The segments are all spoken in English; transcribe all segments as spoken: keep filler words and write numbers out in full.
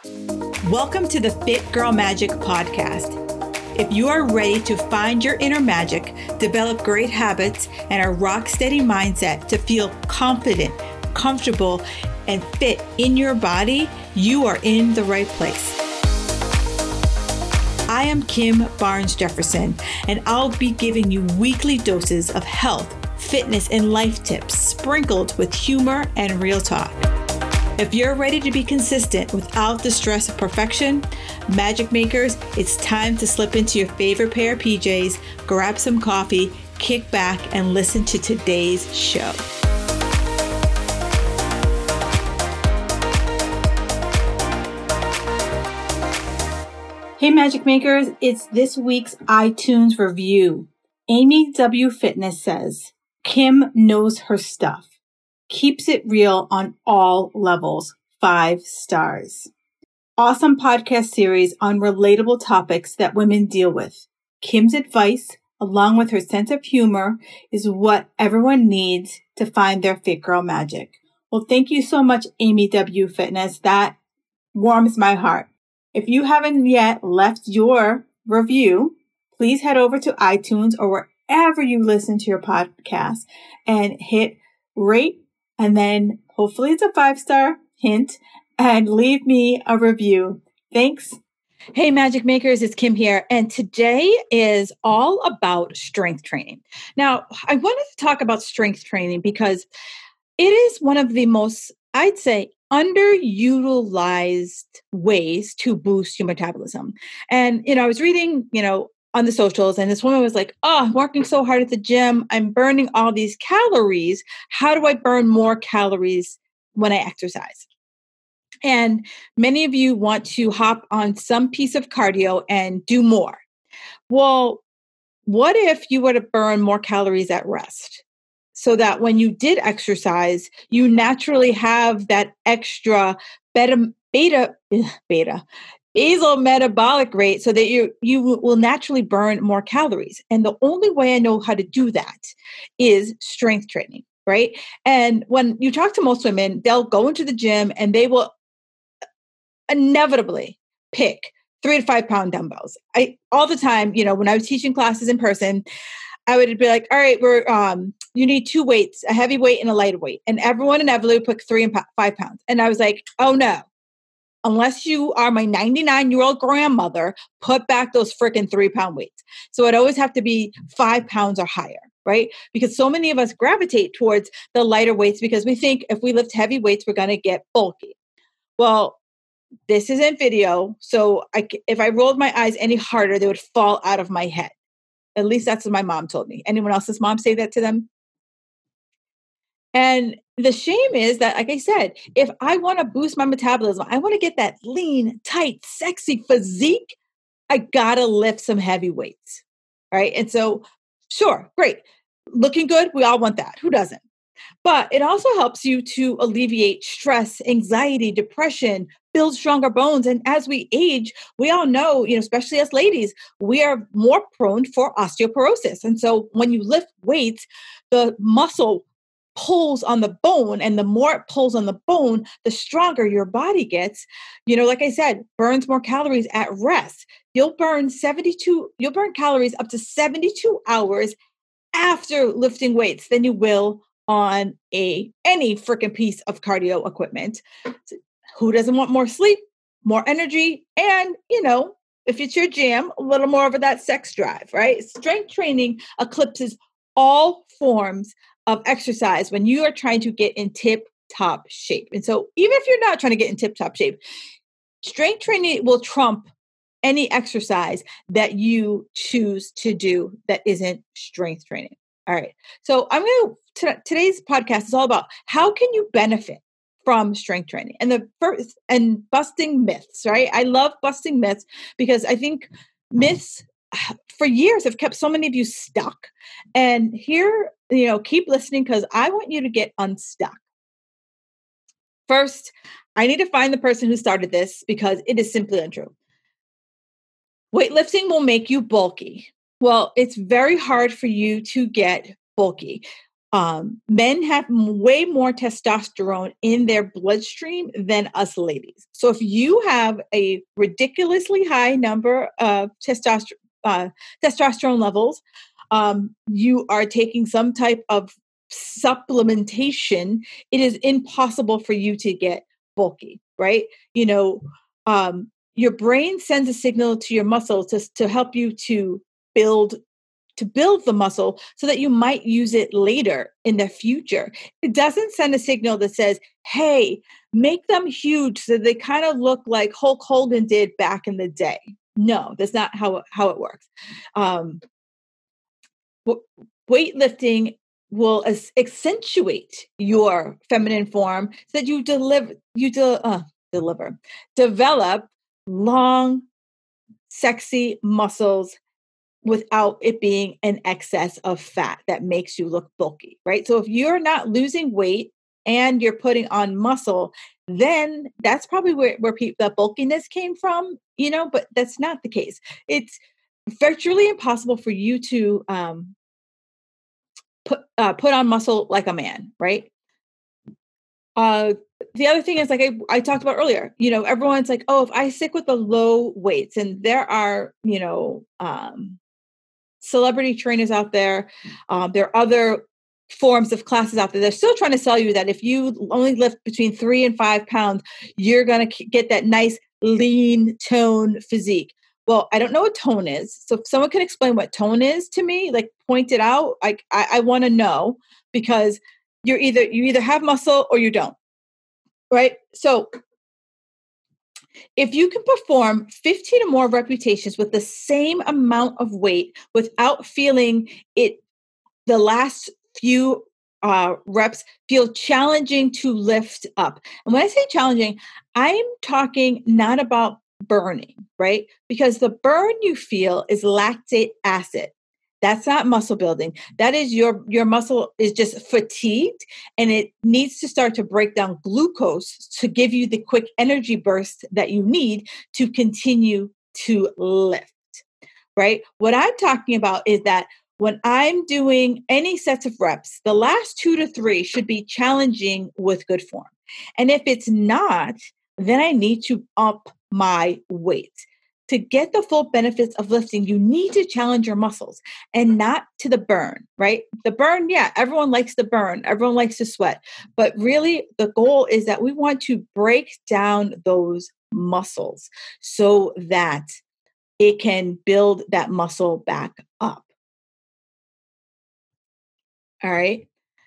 Welcome to the Fit Girl Magic podcast. If you are ready to find your inner magic, develop great habits, and a rock steady mindset to feel confident, comfortable, and fit in your body, you are in the right place. I am Kim Barnes Jefferson, and I'll be giving you weekly doses of health, fitness, and life tips sprinkled with humor and real talk. If you're ready to be consistent without the stress of perfection, magic makers, it's time to slip into your favorite pair of P Js, grab some coffee, kick back, and listen to today's show. Hey Magic Makers, it's this week's iTunes review. Amy W. Fitness says, Kim knows her stuff. Keeps it real on all levels. Five stars. Awesome podcast series on relatable topics that women deal with. Kim's advice, along with her sense of humor, is what everyone needs to find their fit girl magic. Well, thank you so much, Amy W. Fitness. That warms my heart. If you haven't yet left your review, please head over to iTunes or wherever you listen to your podcast and hit rate. And then hopefully it's a five-star hint and leave me a review. Thanks. Hey, Magic Makers, it's Kim here. And today is all about strength training. Now, I wanted to talk about strength training because it is one of the most, I'd say, underutilized ways to boost your metabolism. And, you know, I was reading, you know, on the socials, and this woman was like, oh, I'm working so hard at the gym. I'm burning all these calories. How do I burn more calories when I exercise? And many of you want to hop on some piece of cardio and do more. Well, what if you were to burn more calories at rest so that when you did exercise, you naturally have that extra beta, beta, beta, basal metabolic rate so that you you will naturally burn more calories. And the only way I know how to do that is strength training, right? And when you talk to most women, they'll go into the gym and they will inevitably pick three to five pound dumbbells. I all the time, you know, when I was teaching classes in person, I would be like, all right, we're um, you need two weights, a heavy weight and a lighter weight. And everyone inevitably picked three and five pounds. And I was like, oh no. Unless you are my ninety-nine-year-old grandmother, put back those freaking three-pound weights. So it always have to be five pounds or higher, right? Because so many of us gravitate towards the lighter weights because we think if we lift heavy weights, we're going to get bulky. Well, this isn't video, so I, if I rolled my eyes any harder, they would fall out of my head. At least that's what my mom told me. Anyone else's mom say that to them? And the shame is that, like I said, if I want to boost my metabolism, I want to get that lean, tight, sexy physique, I got to lift some heavy weights, right? And so, sure, great. Looking good, we all want that. Who doesn't? But it also helps you to alleviate stress, anxiety, depression, build stronger bones. And as we age, we all know, you know, especially as ladies, we are more prone for osteoporosis. And so when you lift weights, the muscle pulls on the bone, and the more it pulls on the bone, the stronger your body gets. You know, like I said, burns more calories at rest. You'll burn seventy-two, you'll burn calories up to seventy-two hours after lifting weights than you will on a any freaking piece of cardio equipment. Who doesn't want more sleep, more energy, and, you know, if it's your jam, a little more of that sex drive, right? Strength training eclipses all forms of exercise when you are trying to get in tip-top shape. And so even if you're not trying to get in tip-top shape, strength training will trump any exercise that you choose to do that isn't strength training. All right. So I'm going to, today's podcast is all about how can you benefit from strength training and the first and busting myths, right? I love busting myths because I think myths for years have kept so many of you stuck. And here, you know, keep listening because I want you to get unstuck. First, I need to find the person who started this because it is simply untrue. Weightlifting will make you bulky. Well, it's very hard for you to get bulky. Um, men have way more testosterone in their bloodstream than us ladies. So if you have a ridiculously high number of testosterone, uh, testosterone levels, um, you are taking some type of supplementation, it is impossible for you to get bulky, right? You know, um, your brain sends a signal to your muscle to, to help you to build to build the muscle so that you might use it later in the future. It doesn't send a signal that says, hey, make them huge so they kind of look like Hulk Hogan did back in the day. No, that's not how, how it works. Um, w- weightlifting will as- accentuate your feminine form so that you deliver, you de- uh, deliver, develop long, sexy muscles without it being an excess of fat that makes you look bulky, right? So if you're not losing weight and you're putting on muscle, then that's probably where, where people, that bulkiness came from, you know, but that's not the case. It's virtually impossible for you to um, put, uh, put on muscle like a man, right? Uh, the other thing is, like I, I talked about earlier, you know, everyone's like, oh, if I stick with the low weights, and there are, you know, um, celebrity trainers out there. Um, there are other forms of classes out there. They're still trying to sell you that if you only lift between three and five pounds, you're going to get that nice lean tone physique. Well, I don't know what tone is. So if someone can explain what tone is to me, like point it out, I, I, I want to know, because you're either, you either have muscle or you don't, right? So if you can perform fifteen or more repetitions with the same amount of weight without feeling it, the last few uh, reps feel challenging to lift up. And when I say challenging, I'm talking not about burning, right? Because the burn you feel is lactate acid. That's not muscle building. That is your your muscle is just fatigued, and it needs to start to break down glucose to give you the quick energy burst that you need to continue to lift, right? What I'm talking about is that when I'm doing any sets of reps, the last two to three should be challenging with good form. And if it's not, then I need to up my weight. To get the full benefits of lifting, you need to challenge your muscles and not to the burn, right? The burn, yeah, everyone likes the burn. Everyone likes to sweat. But really, the goal is that we want to break down those muscles so that it can build that muscle back up. All right.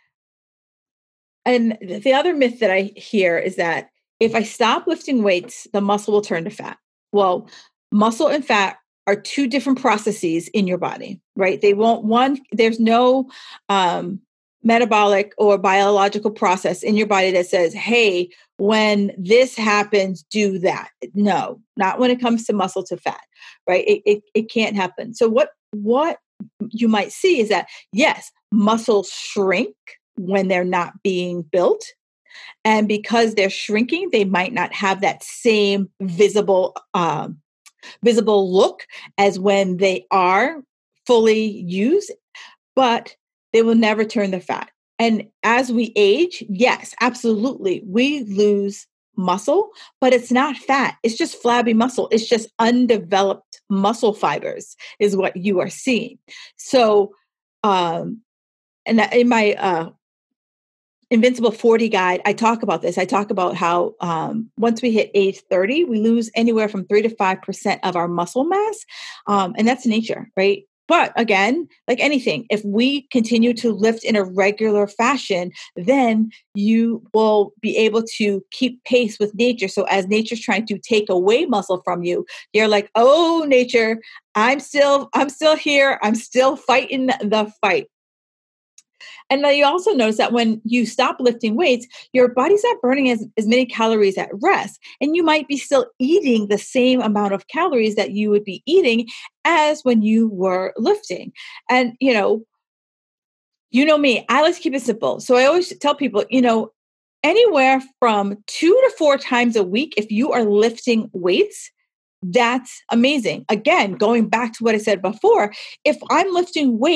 And the other myth that I hear is that if I stop lifting weights, the muscle will turn to fat. Well, muscle and fat are two different processes in your body, right? They won't, one, there's no um, metabolic or biological process in your body that says, hey, when this happens, do that. No, not when it comes to muscle to fat, right? It, it, it can't happen. So what, what you might see is that, yes, muscles shrink when they're not being built. And because they're shrinking, they might not have that same visible um, visible look as when they are fully used, but they will never turn the fat. And as we age, yes, absolutely, we lose muscle, but it's not fat. It's just flabby muscle. It's just undeveloped muscle fibers is what you are seeing. So, um, and in my uh, Invincible forty guide, I talk about this. I talk about how um, once we hit age thirty, we lose anywhere from three to five percent of our muscle mass. Um, and that's nature, right? But again, like anything, if we continue to lift in a regular fashion, then you will be able to keep pace with nature. So as nature's trying to take away muscle from you, you're like, oh, nature, I'm still, I'm still here. I'm still fighting the fight. And then you also notice that when you stop lifting weights, your body's not burning as, as many calories at rest. And you might be still eating the same amount of calories that you would be eating as when you were lifting. And, you know, you know me, I like to keep it simple. So I always tell people, you know, anywhere from two to four times a week, if you are lifting weights, that's amazing. Again, going back to what I said before, if I'm lifting weights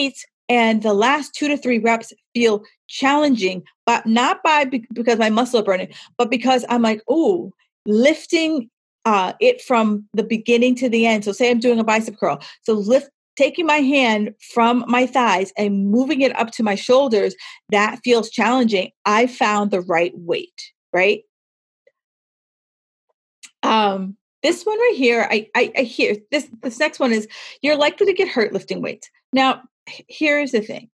And the last two to three reps feel challenging, but not by because my muscle are burning, but because I'm like, oh, lifting uh, it from the beginning to the end. So say I'm doing a bicep curl. So lift, taking my hand from my thighs and moving it up to my shoulders, that feels challenging. I found the right weight, right? Um, this one right here, I, I, I hear this, this next one is you're likely to get hurt lifting weights. Now, here's the thing.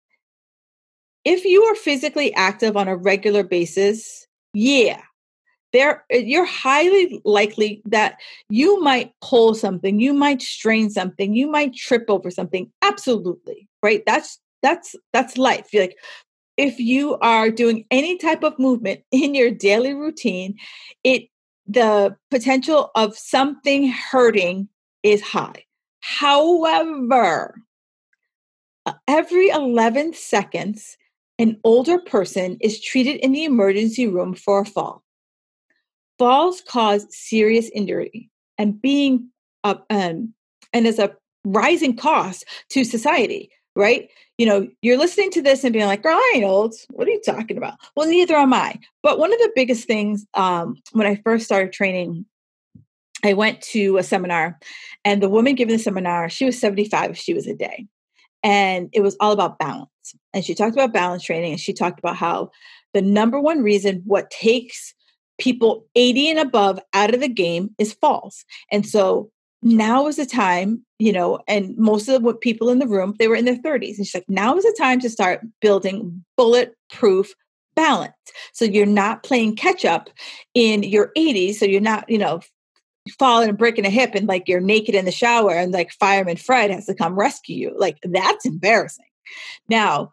If you are physically active on a regular basis, yeah, there you're highly likely that you might pull something, you might strain something, you might trip over something. Absolutely, right? That's that's that's life. You're like if you are doing any type of movement in your daily routine, it the potential of something hurting is high. However, every eleven seconds, an older person is treated in the emergency room for a fall. Falls cause serious injury and being uh, um, and is a rising cost to society, right? You know, you're listening to this and being like, girl, I ain't old. What are you talking about? Well, neither am I. But one of the biggest things um, when I first started training, I went to a seminar and the woman giving the seminar, she was seventy-five if she was a day. And it was all about balance. And she talked about balance training and she talked about how the number one reason what takes people eighty and above out of the game is falls. And so now is the time, you know, and most of the people in the room, they were in their thirties. And she's like, now is the time to start building bulletproof balance. So you're not playing catch up in your eighties. So you're not, you know, falling and breaking a hip and like you're naked in the shower and like Fireman Fred has to come rescue you. Like that's embarrassing. Now,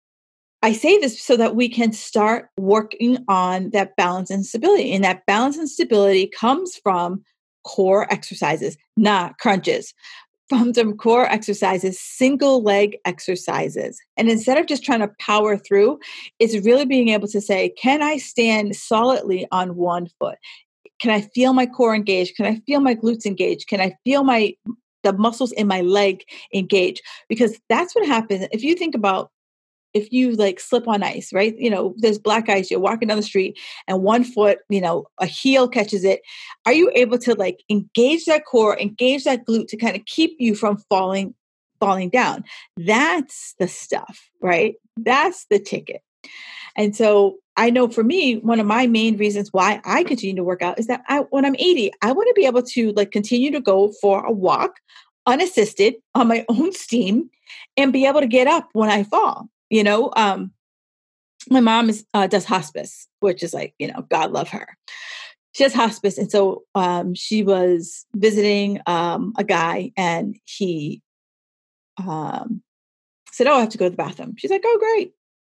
I say this so that we can start working on that balance and stability. And that balance and stability comes from core exercises, not crunches. From some core exercises, single leg exercises. And instead of just trying to power through, it's really being able to say, can I stand solidly on one foot? Can I feel my core engaged? Can I feel my glutes engaged? Can I feel my the muscles in my leg engage? Because that's what happens. If you think about if you like slip on ice, right? You know, there's black ice, you're walking down the street and one foot, you know, a heel catches it. Are you able to like engage that core, engage that glute to kind of keep you from falling, falling down? That's the stuff, right? That's the ticket. And so I know for me, one of my main reasons why I continue to work out is that I, when I'm eighty, I want to be able to like continue to go for a walk unassisted on my own steam and be able to get up when I fall. You know, um, my mom is, uh, does hospice, which is like, you know, God love her. She has hospice. And so um, she was visiting um, a guy and he um, said, oh, I have to go to the bathroom. She's like, oh, great.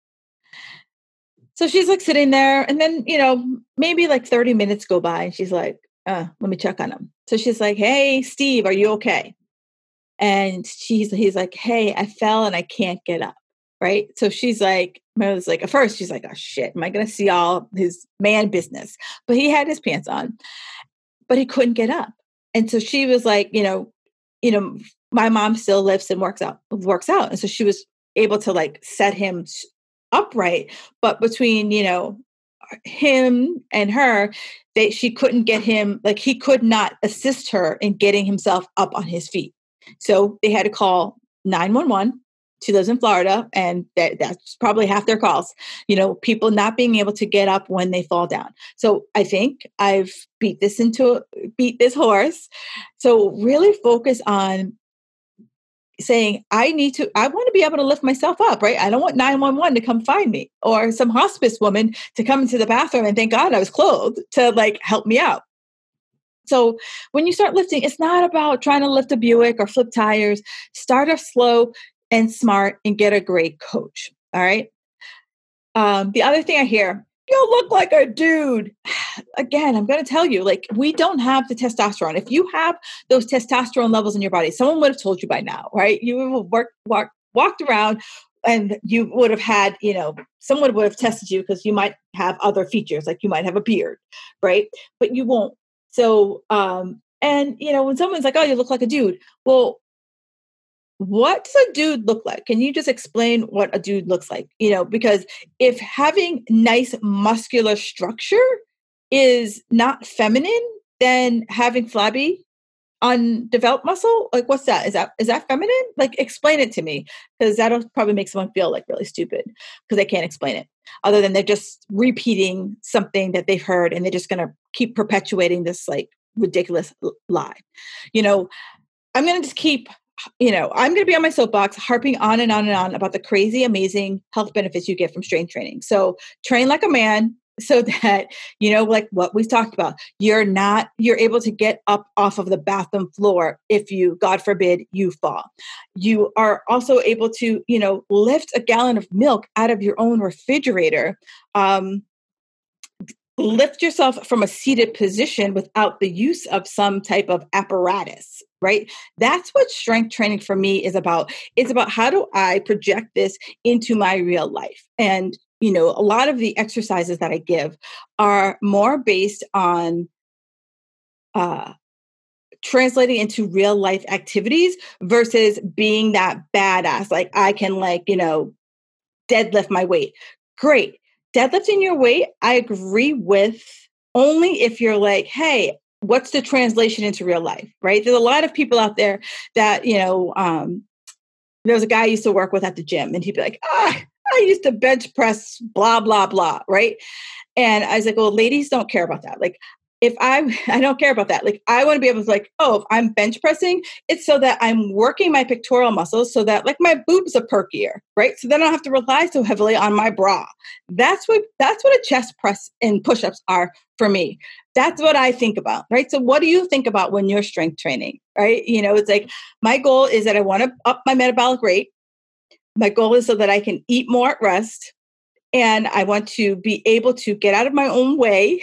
So she's like sitting there and then, you know, maybe like thirty minutes go by and she's like, uh, let me check on him. So she's like, hey, Steve, are you okay? And she's, he's like, hey, I fell and I can't get up. Right. So she's like, I was like, at first she's like, oh shit, am I going to see all his man business? But he had his pants on, but he couldn't get up. And so she was like, you know, you know, my mom still lives and works out, works out. And so she was able to like set him upright, but between, you know, him and her, they, she couldn't get him, like he could not assist her in getting himself up on his feet. So they had to call nine one one. She lives in Florida, and that, that's probably half their calls, you know, people not being able to get up when they fall down. So I think I've beat this into, beat this horse. So really focus on saying, I need to, I want to be able to lift myself up, right? I don't want nine one one to come find me or some hospice woman to come into the bathroom and thank God I was clothed to like help me out. So when you start lifting, it's not about trying to lift a Buick or flip tires. Start off slow and smart and get a great coach. All right. Um, the other thing I hear, you look like a dude. Again, I'm going to tell you, like, we don't have the testosterone. If you have those testosterone levels in your body, someone would have told you by now, right? You would have worked, walk, walked around and you would have had, you know, someone would have tested you because you might have other features, like you might have a beard, right? But you won't. So, um, and, you know, when someone's like, oh, you look like a dude. Well, what does a dude look like? Can you just explain what a dude looks like? You know, because if having nice muscular structure is not feminine, then having flabby, undeveloped muscle, like what's that? Is that is that feminine? Like explain it to me, because that'll probably make someone feel like really stupid because they can't explain it. Other than they're just repeating something that they've heard and they're just gonna keep perpetuating this like ridiculous l- lie. You know, I'm gonna just keep you know, I'm going to be on my soapbox harping on and on and on about the crazy, amazing health benefits you get from strength training. So train like a man so that, you know, like what we've talked about, you're not, you're able to get up off of the bathroom floor if you, God forbid, you fall. You are also able to, you know, lift a gallon of milk out of your own refrigerator. Um, lift yourself from a seated position without the use of some type of apparatus, right? That's what strength training for me is about. It's about how do I project this into my real life? And, you know, a lot of the exercises that I give are more based on uh, translating into real life activities versus being that badass. Like I can like, you know, deadlift my weight. Great. Deadlifting your weight, I agree with only if you're like, hey, what's the translation into real life, right? There's a lot of people out there that, you know, um, there was a guy I used to work with at the gym and he'd be like, ah, I used to bench press, blah, blah, blah, right? And I was like, well, ladies don't care about that. Like, if I, I don't care about that. Like, I want to be able to like, oh, if I'm bench pressing, it's so that I'm working my pectoral muscles so that like my boobs are perkier, right? So then I don't have to rely so heavily on my bra. That's what, that's what a chest press and push-ups are for me. That's what I think about, right? So what do you think about when you're strength training, right? You know, it's like, my goal is that I want to up my metabolic rate. My goal is so that I can eat more at rest. And I want to be able to get out of my own way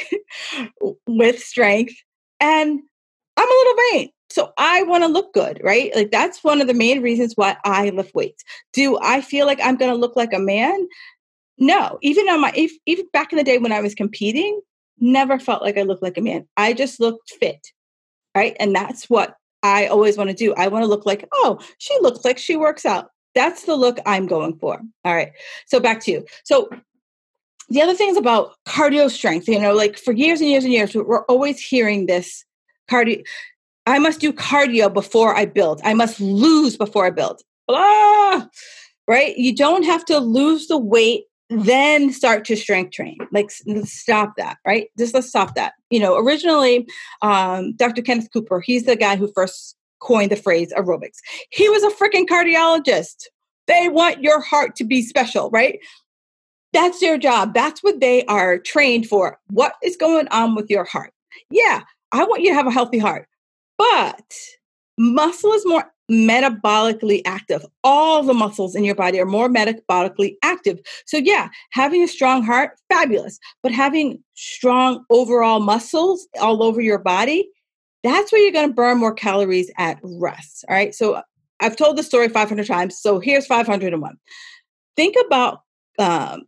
with strength. And I'm a little vain. So I want to look good, right? Like that's one of the main reasons why I lift weights. Do I feel like I'm going to look like a man? No. Even on my, if, even back in the day when I was competing, never felt like I looked like a man. I just looked fit, right? And that's what I always want to do. I want to look like, oh, she looks like she works out. That's the look I'm going for. All right. So back to you. So the other thing is about cardio strength. You know, like for years and years and years, we're always hearing this cardio. I must do cardio before I build. I must lose before I build. Blah, right? You don't have to lose the weight, then start to strength train. Like stop that, right? Just let's stop that. You know, originally, um, Doctor Kenneth Cooper, he's the guy who first coined the phrase aerobics. He was a freaking cardiologist. They want your heart to be special, right? That's their job. That's what they are trained for. What is going on with your heart? Yeah, I want you to have a healthy heart, but muscle is more metabolically active. All the muscles in your body are more metabolically active. So yeah, having a strong heart, fabulous. But having strong overall muscles all over your body, that's where you're going to burn more calories at rest. All right. So I've told the story five hundred times. So here's five hundred one. Think about um,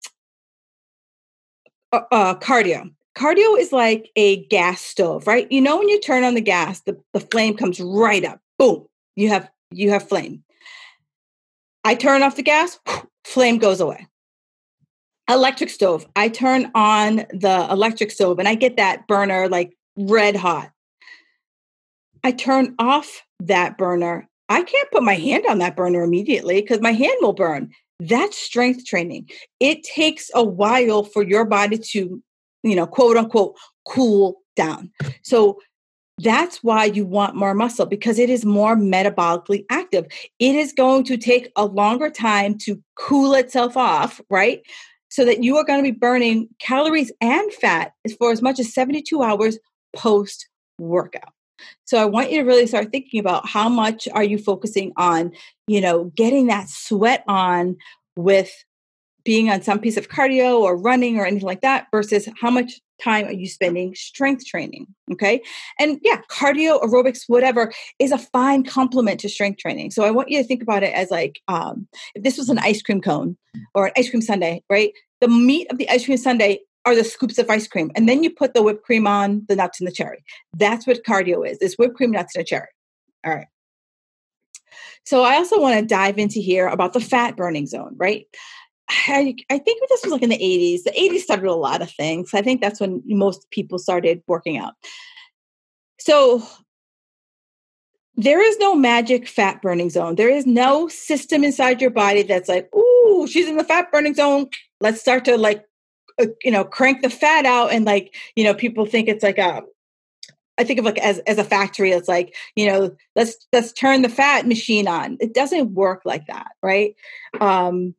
uh, uh, cardio. Cardio is like a gas stove, right? You know, when you turn on the gas, the, the flame comes right up. Boom. You have, you have flame. I turn off the gas, flame goes away. Electric stove. I turn on the electric stove and I get that burner like red hot. I turn off that burner. I can't put my hand on that burner immediately because my hand will burn. That's strength training. It takes a while for your body to, you know, quote unquote, cool down. So that's why you want more muscle, because it is more metabolically active. It is going to take a longer time to cool itself off, right? So that you are going to be burning calories and fat for as much as seventy-two hours post workout. So I want you to really start thinking about how much are you focusing on, you know, getting that sweat on with being on some piece of cardio or running or anything like that versus how much time are you spending strength training? Okay. And yeah, cardio, aerobics, whatever is a fine complement to strength training. So I want you to think about it as like, um, if this was an ice cream cone or an ice cream sundae, right? The meat of the ice cream sundae are the scoops of ice cream. And then you put the whipped cream on, the nuts and the cherry. That's what cardio is. It's whipped cream, nuts, and a cherry. All right. So I also want to dive into here about the fat burning zone, right? I, I think this was like in the eighties. The eighties started a lot of things. I think that's when most people started working out. So there is no magic fat burning zone. There is no system inside your body that's like, ooh, she's in the fat burning zone. Let's start to like, uh, you know, crank the fat out. And like, you know, people think it's like a, I think of like as, as a factory. It's like, you know, let's, let's turn the fat machine on. It doesn't work like that. Right. Um,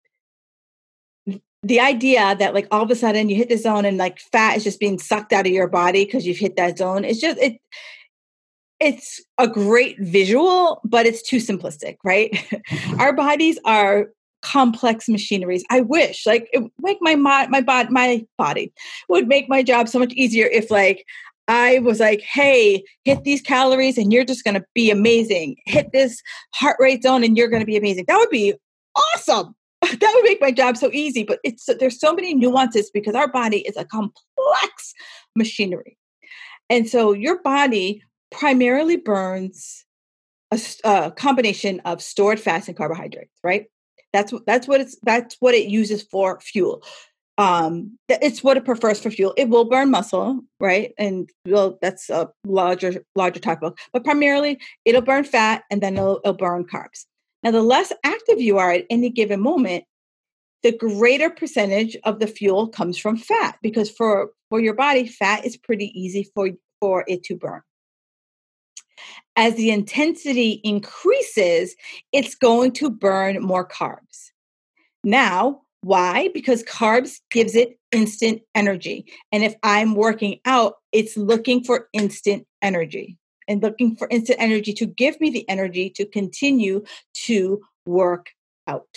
the idea that like all of a sudden you hit the zone and like fat is just being sucked out of your body because you've hit that zone. It's just, it, it's a great visual, but it's too simplistic, right? Our bodies are complex machineries. I wish, like, it would make my my body my body would make my job so much easier if, like, I was like, "Hey, hit these calories, and you're just going to be amazing. Hit this heart rate zone, and you're going to be amazing." That would be awesome. That would make my job so easy. But it's there's so many nuances because our body is a complex machinery, and so your body primarily burns a, a combination of stored fats and carbohydrates, right? That's that's what it's that's what it uses for fuel. Um, it's what it prefers for fuel. It will burn muscle, right? And well, that's a larger larger topic. But primarily, it'll burn fat and then it'll, it'll burn carbs. Now, the less active you are at any given moment, the greater percentage of the fuel comes from fat because for for your body, fat is pretty easy for for it to burn. As the intensity increases, it's going to burn more carbs. Now, why? Because carbs gives it instant energy. And if I'm working out, it's looking for instant energy and looking for instant energy to give me the energy to continue to work out.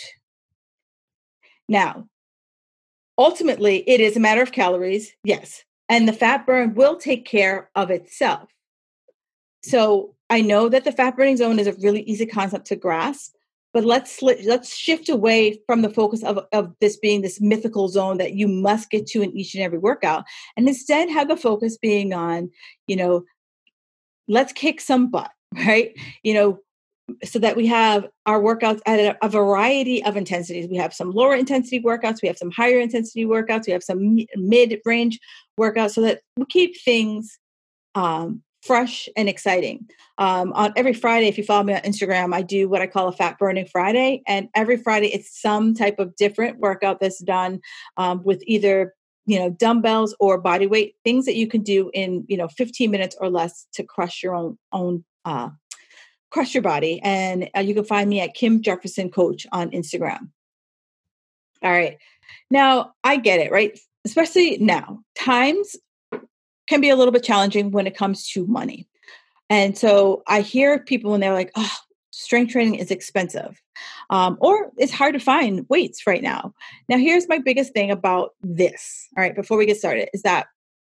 Now, ultimately, it is a matter of calories, yes. And the fat burn will take care of itself. So I know that the fat burning zone is a really easy concept to grasp, but let's let's shift away from the focus of, of this being this mythical zone that you must get to in each and every workout, and instead have the focus being on, you know, let's kick some butt, right? You know, so that we have our workouts at a, a variety of intensities. We have some lower intensity workouts, we have some higher intensity workouts, we have some mid-range workouts, so that we keep things um, fresh and exciting. Um, on every Friday, if you follow me on Instagram, I do what I call a fat burning Friday. And every Friday, it's some type of different workout that's done um, with either, you know, dumbbells or body weight, things that you can do in, you know, fifteen minutes or less to crush your own, own, uh, crush your body. And uh, you can find me at Kim Jefferson Coach on Instagram. All right. Now I get it, right? Especially now, times can be a little bit challenging when it comes to money. And so I hear people when they're like, oh, strength training is expensive, um, or it's hard to find weights right now. Now, here's my biggest thing about this. All right, before we get started, is that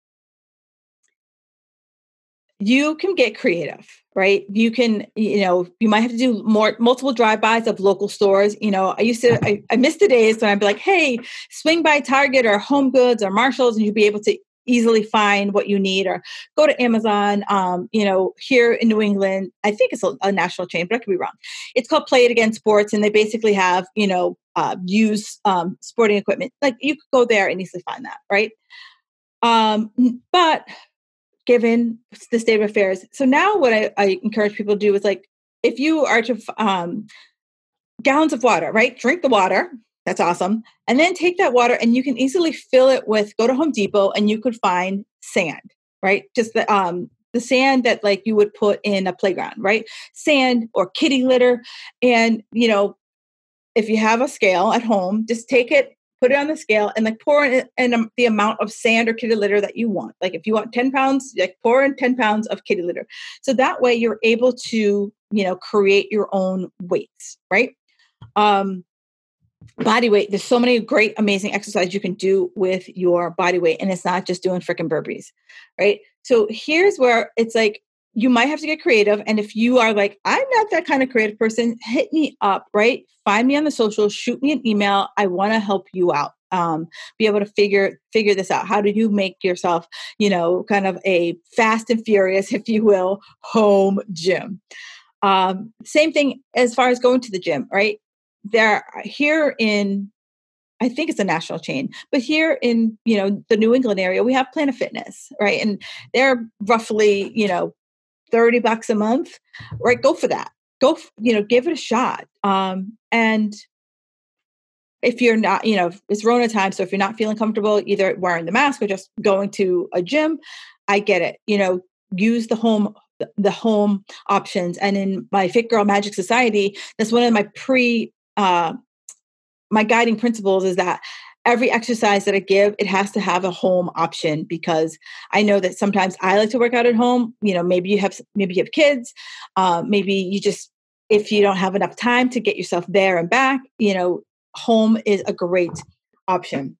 you can get creative, right? You can, you know, you might have to do more multiple drive-bys of local stores. You know, I used to, I, I miss the days when I'd be like, hey, swing by Target or Home Goods or Marshalls, and you'd be able to easily find what you need, or go to Amazon. Um, you know, here in New England, I think it's a, a national chain, but I could be wrong. It's called Play It Again Sports, and they basically have, you know, uh, used um, sporting equipment. Like you could go there and easily find that, right? Um, but given the state of affairs, so now what I, I encourage people to do is, like, if you are to um, gallons of water, right? Drink the water. That's awesome. And then take that water and you can easily fill it with, go to Home Depot and you could find sand, right? Just the, um, the sand that like you would put in a playground, right? Sand or kitty litter. And, you know, if you have a scale at home, just take it, put it on the scale and like pour in, in um, the amount of sand or kitty litter that you want. Like if you want ten pounds, like pour in ten pounds of kitty litter. So that way you're able to, you know, create your own weights, right? Um, Body weight. There's so many great, amazing exercises you can do with your body weight. And it's not just doing freaking burpees, right? So here's where it's like, you might have to get creative. And if you are like, I'm not that kind of creative person, hit me up, right? Find me on the socials, shoot me an email. I want to help you out. Um, be able to figure, figure this out. How do you make yourself, you know, kind of a fast and furious, if you will, home gym? Um, same thing as far as going to the gym, right? There here in, I think it's a national chain, but here in, you know, the New England area, we have Planet Fitness, right? And they're roughly, you know, thirty bucks a month, right? Go for that. Go, f- you know, give it a shot. Um, and if you're not, you know, it's Rona time. So if you're not feeling comfortable either wearing the mask or just going to a gym, I get it. You know, use the home the home options. And in my Fit Girl Magic Society, that's one of my pre uh, my guiding principles is that every exercise that I give, it has to have a home option, because I know that sometimes I like to work out at home. You know, maybe you have maybe you have kids, uh, maybe you just, if you don't have enough time to get yourself there and back, you know, home is a great option.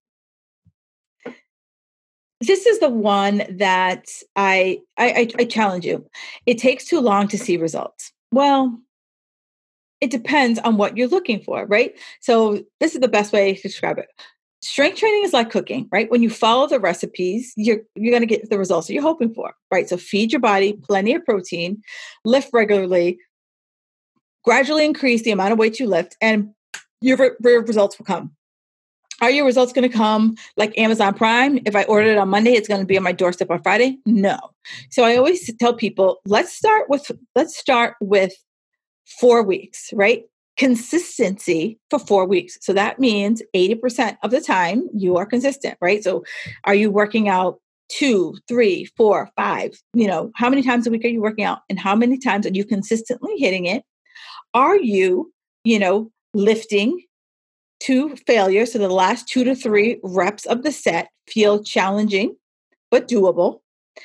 This is the one that I I, I I challenge you. It takes too long to see results. Well, it depends on what you're looking for, right? So this is the best way to describe it. Strength training is like cooking, right? When you follow the recipes, you're you're going to get the results that you're hoping for, right? So feed your body plenty of protein, lift regularly, gradually increase the amount of weight you lift, and your, your results will come. Are your results going to come like Amazon Prime? If I ordered it on Monday, it's going to be on my doorstep on Friday? No. So I always tell people, let's start with let's start with four weeks, right? Consistency for four weeks. So that means eighty percent of the time you are consistent, right? So are you working out two, three, four, five? You know, how many times a week are you working out? And how many times are you consistently hitting it? Are you, you know, lifting to failure? So the last two to three reps of the set feel challenging, but doable.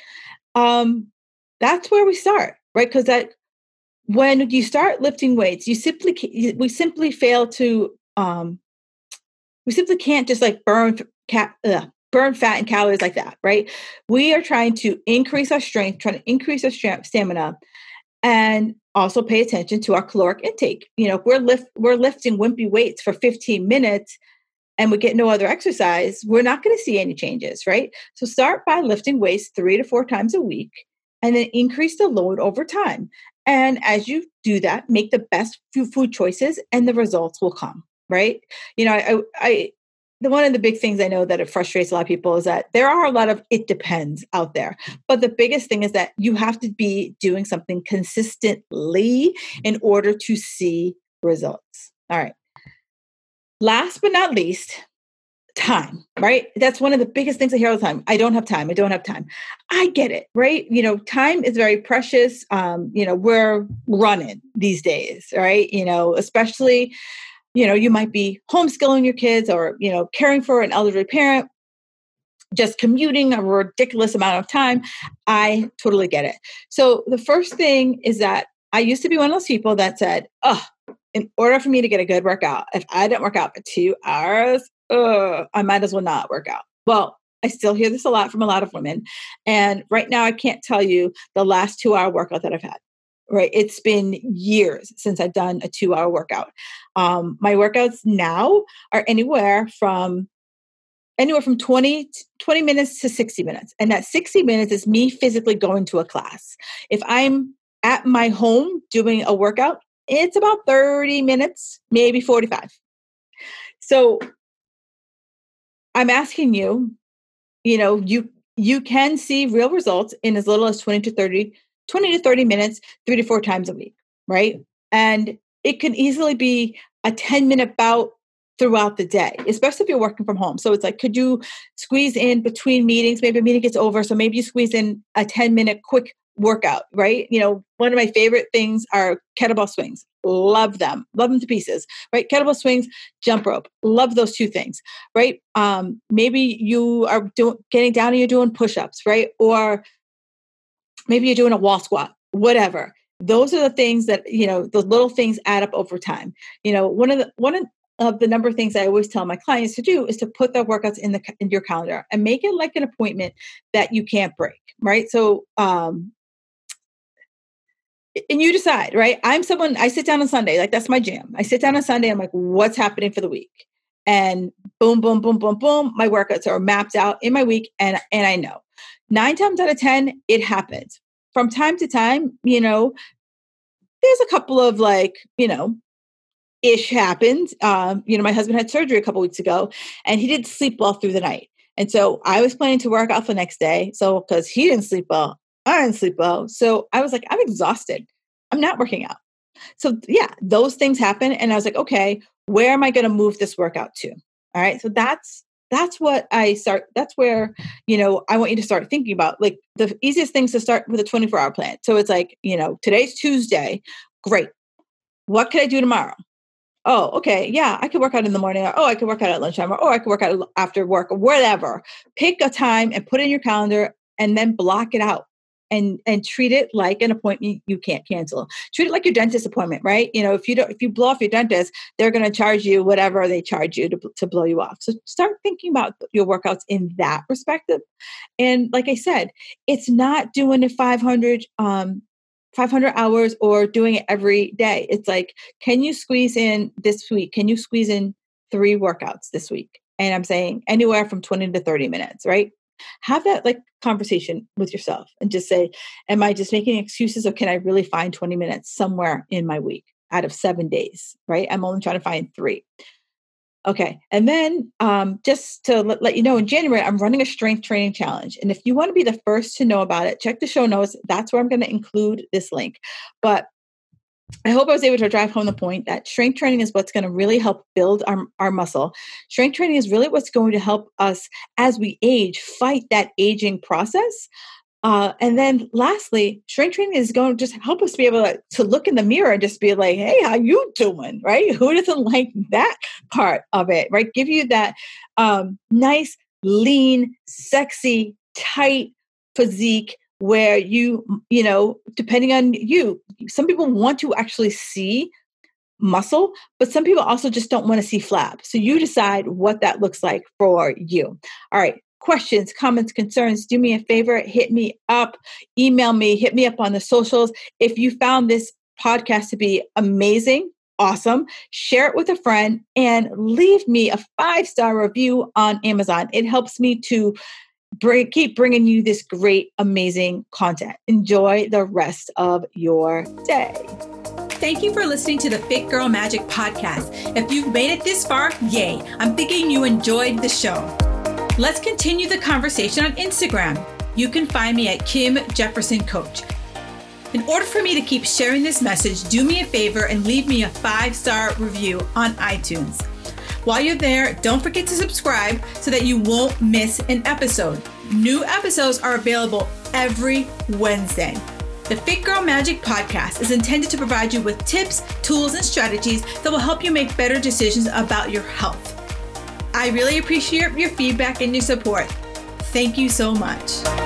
Um, that's where we start, right? Because that when you start lifting weights, you simply we simply fail to um, we simply can't just like burn ca- ugh, burn fat and calories like that, right? We are trying to increase our strength, trying to increase our strength, stamina, and also pay attention to our caloric intake. You know, if we're lift we're lifting wimpy weights for fifteen minutes and we get no other exercise, we're not going to see any changes, right? So start by lifting weights three to four times a week and then increase the load over time. And as you do that, make the best food choices and the results will come, right? You know, I, I, the one of the big things I know that it frustrates a lot of people is that there are a lot of it depends out there. But the biggest thing is that you have to be doing something consistently in order to see results. All right. Last but not least, time, right? That's one of the biggest things I hear all the time. I don't have time. I don't have time. I get it, right? You know, time is very precious. Um, you know, we're running these days, right? You know, especially, you know, you might be homeschooling your kids or, you know, caring for an elderly parent, just commuting a ridiculous amount of time. I totally get it. So the first thing is that I used to be one of those people that said, oh, in order for me to get a good workout, if I didn't work out for two hours, uh, I might as well not work out. Well, I still hear this a lot from a lot of women. And right now, I can't tell you the last two hour workout that I've had, right? It's been years since I've done a two hour workout. Um, my workouts now are anywhere from anywhere from twenty, twenty minutes to sixty minutes. And that sixty minutes is me physically going to a class. If I'm at my home doing a workout, it's about thirty minutes, maybe forty-five. So I'm asking you, you know, you you can see real results in as little as twenty to thirty, twenty to thirty minutes, three to four times a week, right? And it can easily be a ten minute bout throughout the day, especially if you're working from home. So it's like, could you squeeze in between meetings? Maybe a meeting gets over. So maybe you squeeze in a ten minute quick workout, right? You know, one of my favorite things are kettlebell swings. Love them. Love them to pieces, right? Kettlebell swings, jump rope. Love those two things, right? Um, maybe you are doing getting down and you're doing push-ups, right? Or maybe you're doing a wall squat, whatever. Those are the things that, you know, those little things add up over time. You know, one of the one of of the number of things I always tell my clients to do is to put their workouts in the in your calendar and make it like an appointment that you can't break, right? So, um, and you decide, right? I'm someone, I sit down on Sunday, like that's my jam. I sit down on Sunday, I'm like, what's happening for the week? And boom, boom, boom, boom, boom, my workouts are mapped out in my week. And, and I know nine times out of ten, it happens. From time to time, you know, there's a couple of like, you know, ish happened. Um, you know, my husband had surgery a couple weeks ago and he didn't sleep well through the night. And so I was planning to work out the next day. So because he didn't sleep well, I didn't sleep well. So I was like, I'm exhausted. I'm not working out. So yeah, those things happen. And I was like, okay, where am I going to move this workout to? All right. So that's, that's what I start. That's where, you know, I want you to start thinking about. Like the easiest things to start with a twenty-four hour plan. So it's like, you know, today's Tuesday. Great. What can I do tomorrow? Oh, okay. Yeah, I could work out in the morning. Or, oh, I could work out at lunchtime. Or, oh, I could work out after work or whatever. Pick a time and put it in your calendar and then block it out. And and treat it like an appointment you can't cancel. Treat it like your dentist appointment, right? You know, if you don't, if you blow off your dentist, they're going to charge you whatever they charge you to, to blow you off. So start thinking about your workouts in that perspective. And like I said, it's not doing it five hundred, um, five hundred hours or doing it every day. It's like, can you squeeze in this week? Can you squeeze in three workouts this week? And I'm saying anywhere from twenty to thirty minutes, right? Have that like conversation with yourself and just say, am I just making excuses or can I really find twenty minutes somewhere in my week out of seven days, right? I'm only trying to find three. Okay. And then um, just to let, let you know, in January, I'm running a strength training challenge. And if you want to be the first to know about it, check the show notes. That's where I'm going to include this link. But I hope I was able to drive home the point that strength training is what's going to really help build our, our muscle. Strength training is really what's going to help us as we age, fight that aging process. Uh, and then lastly, strength training is going to just help us be able to, to look in the mirror and just be like, hey, how you doing? Right? Who doesn't like that part of it? Right? Give you that um, nice, lean, sexy, tight physique where you, you know, depending on you, some people want to actually see muscle, but some people also just don't want to see flab. So you decide what that looks like for you. All right. Questions, comments, concerns, do me a favor, hit me up, email me, hit me up on the socials. If you found this podcast to be amazing, awesome, share it with a friend and leave me a five-star review on Amazon. It helps me to Bring, keep bringing you this great, amazing content. Enjoy the rest of your day. Thank you for listening to the Fit Girl Magic podcast. If you've made it this far, yay. I'm thinking you enjoyed the show. Let's continue the conversation on Instagram. You can find me at Kim Jefferson Coach. In order for me to keep sharing this message, do me a favor and leave me a five-star review on iTunes. While you're there, don't forget to subscribe so that you won't miss an episode. New episodes are available every Wednesday. The Fit Girl Magic podcast is intended to provide you with tips, tools, and strategies that will help you make better decisions about your health. I really appreciate your feedback and your support. Thank you so much.